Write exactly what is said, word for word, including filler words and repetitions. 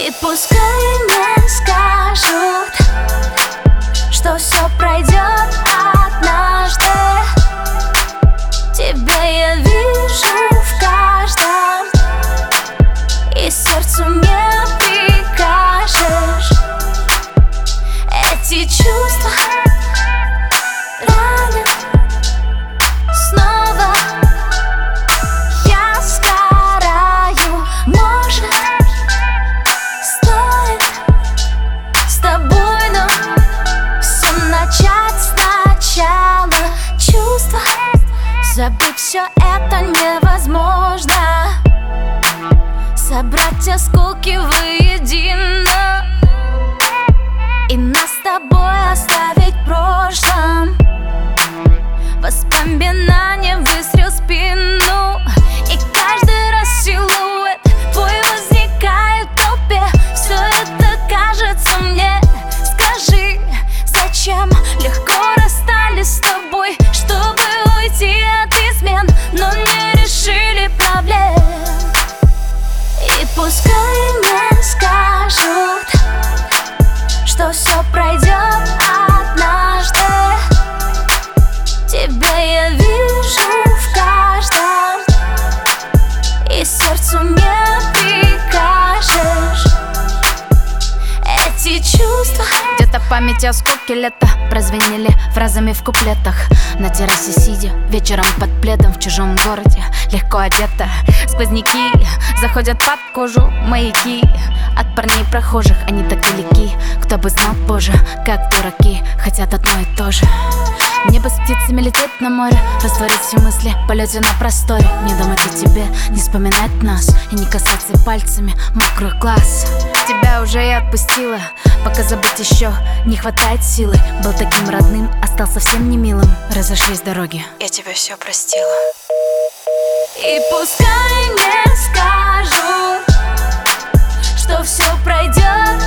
И пускай мне скажут, что все пройдет однажды. Тебя я вижу в каждом, и сердцу не прикажешь. Эти чувства ранят снова. Я сгораю, может, стоит с тобой, но все начать сначала. Чувства, забыть все это невозможно. Собрать осколки воедино и нас с тобой оставить в прошлом. Воспоминания выстрел в спину, и каждый раз силуэт твой возникает в толпе. Все это кажется мне. Скажи, зачем легко расстались с тобой, чтобы уйти от измен, но не решили проблем. И пускай мне скажут, что все пройдет однажды. Тебя я вижу в каждом, и сердцу не прикажешь. Эти чувства. Где-то в памяти осколки лета прозвенели фразами в куплетах. На террасе сидя, вечером под пледом в чужом городе, легко одета. Сквозняки заходят под кожу, маяки от парней прохожих, они так далеки. Кто бы знал, боже, как дураки хотят одно и то же. Небо с птицами лететь на море, растворить все мысли в полете на просторе. Не думать о тебе, не вспоминать нас и не касаться пальцами мокрых глаз. Тебя уже и отпустила, пока забыть еще не хватает силы. Был таким родным, а стал совсем не милым. Разошлись дороги, я тебе все простила. И пускай мне скажут, что все пройдет